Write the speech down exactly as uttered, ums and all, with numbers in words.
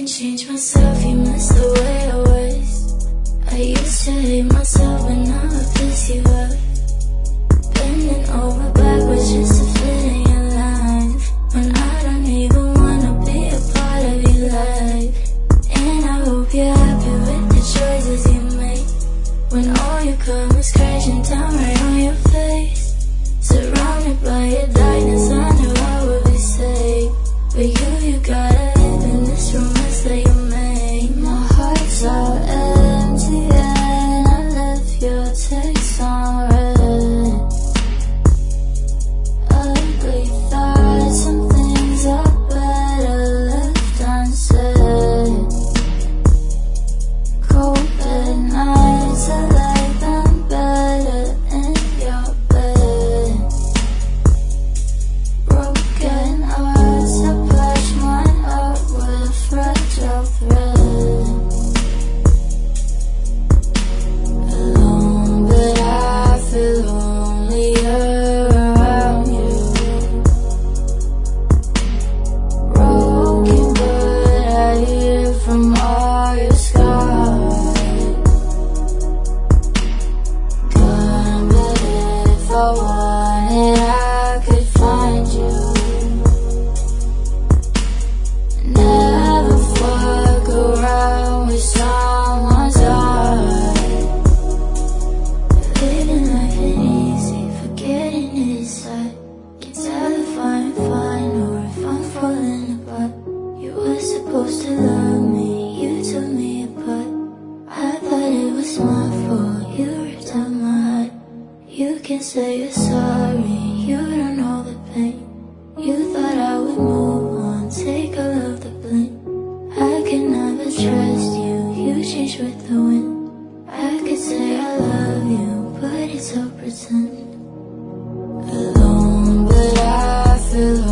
can change myself, you miss the way I was. I used to hate myself, but now I piss you up. Bending over backwards just to fit in your life, when I don't even wanna be a part of your life. And I hope you're happy with the choices you make, when all you come is crashing down right on your face. Surrounded by your darkness, I knew I would be safe. But you, you gotta live in this romance that you made. My heart's all empty and I left your text on red. Ugly thoughts, some things are better left unsaid. Cold bed nights, I like them better in your bed. Broken hearts, I patch mine up with a fragile thread. Alone, but I feel lonelier around you. Broken, but I hear from all your scars. Gone, but if I wanted, I could find you. Never fuck around with someone's heart. Living life ain't easy, forgetting is hard. Can't tell if I'm fine or if I'm falling apart. You were supposed to love me, you took me apart. I thought it was my fault, you ripped out my heart. You can say you're sorry, you don't know the pain. You thought I would move on, take all of the blame. I could never trust you, you changed with the wind. I could say I love you, but it's all pretend. Alone, but I feel